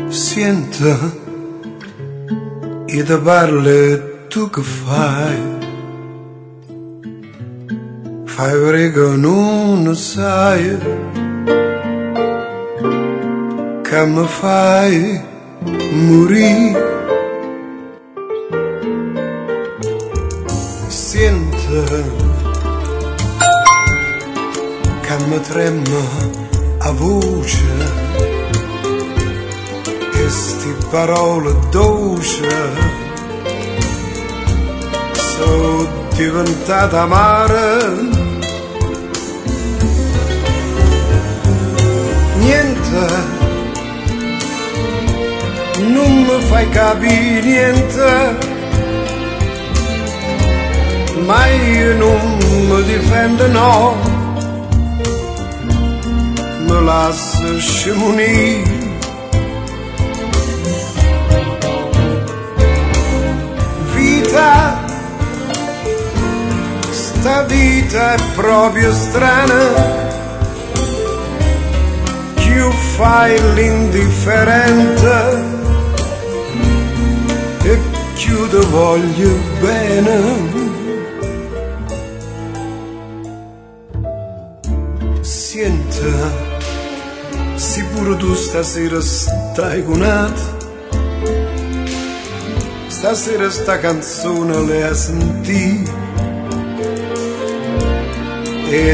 Senta, e da parle tu che fai? Fai perché non sai che mi fai morire. Senta che mi trema a voce e sti parole dolci sono diventate amare. Niente, non mi fai capire niente, ma io non mi difendo, no, mi lascio scimunire. Vita, sta vita è proprio strana, più fai l'indifferente e più ti voglio bene. Senta, sicuro tu stasera stai conata, stasera sta canzone le hai sentita, è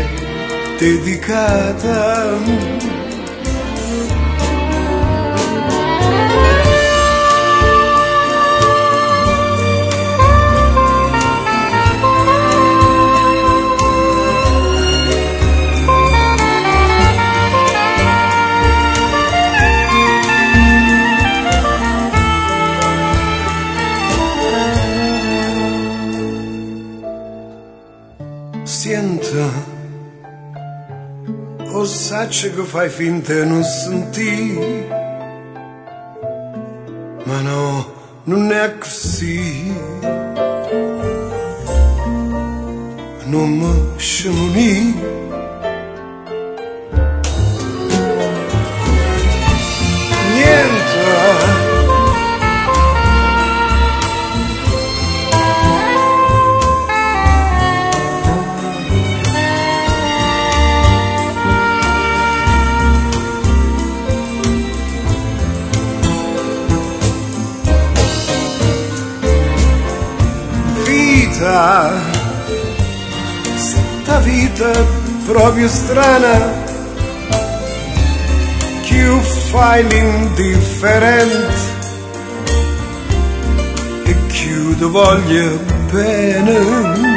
dedicata. Senta, o sacci che fai finta di non sentire, ma no, non è così. Non mi scimunì. Sta vita è proprio strana, più fai l'indifferente e più ti voglio bene.